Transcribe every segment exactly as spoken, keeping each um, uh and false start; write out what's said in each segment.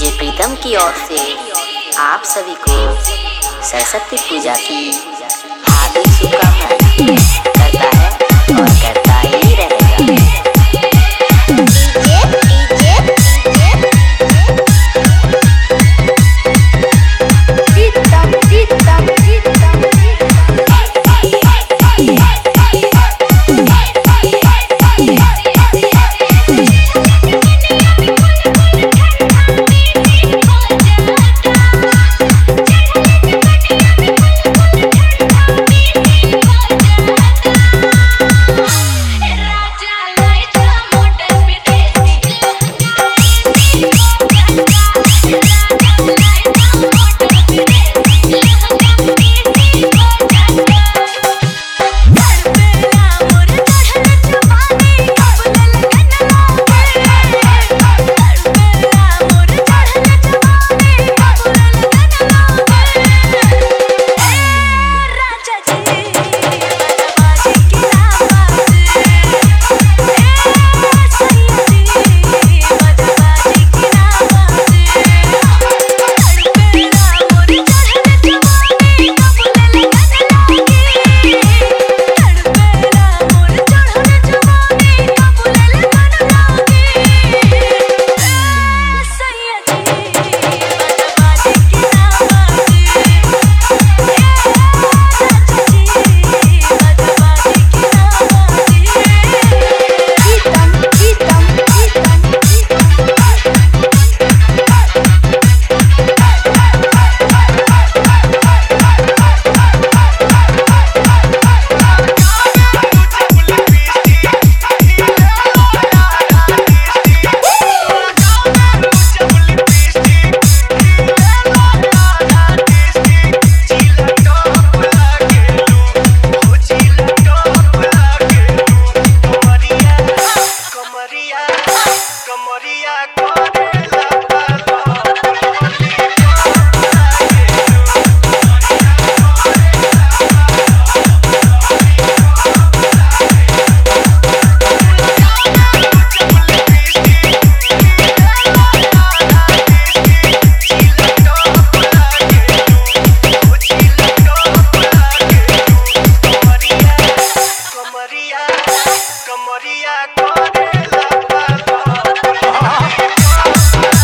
DJ प्रीतम की ओर से आप सभी को सरस्वती पूजा की हार्दिक शुभकामनाएं करता है और करता ही रहेगा। कमरिया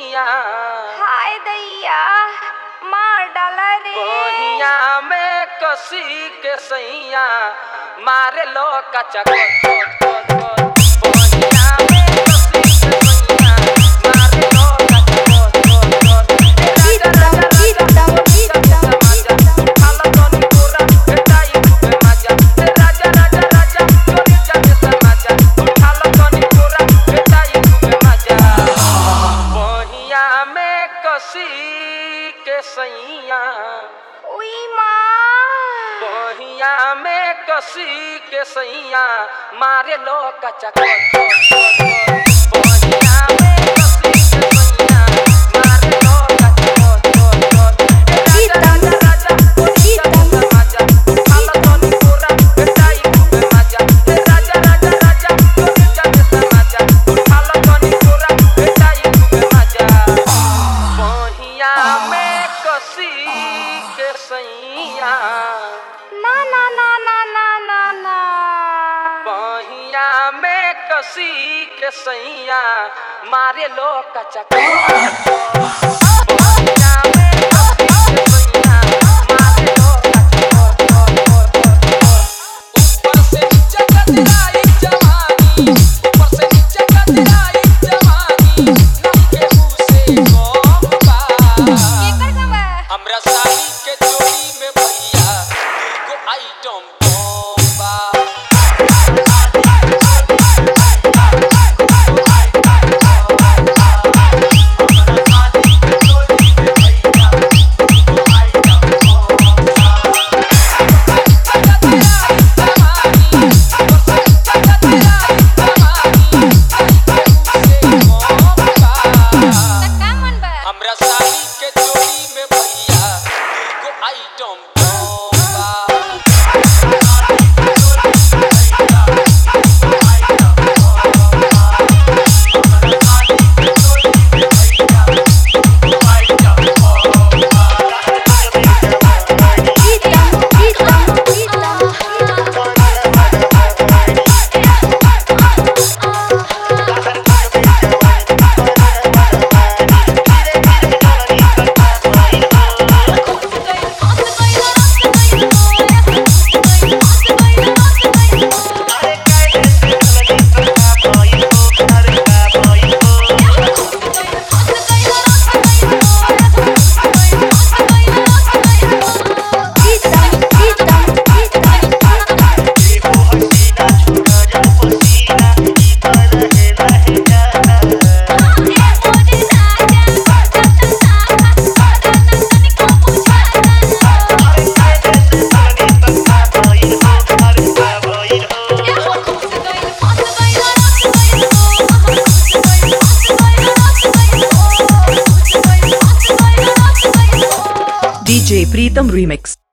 सैया हाय दैया मार डाला रे बहिया में कसी के सैया मारे लो कचा बहिया में कसी के सैया मारे लो सैया उई माँ बहिया में कसी के सैया मारे लो कचा बहिया में कसी के सैया मारे लो ना ना ना ना ना ना ना बहिया में कसी के सैया मारे लो कचा बहिया में कसी के सैया मारे लो ऊपर से नीचे कतराई जवानी ऊपर से नीचे कतराई जवानी नहीं केहू से कम बा केकर गवा हमरा साड़ी के चोरी में भैया दुगो आइटम बा हमरा साड़ी के चोरी में भैया दुगो item D J Pritam Remix.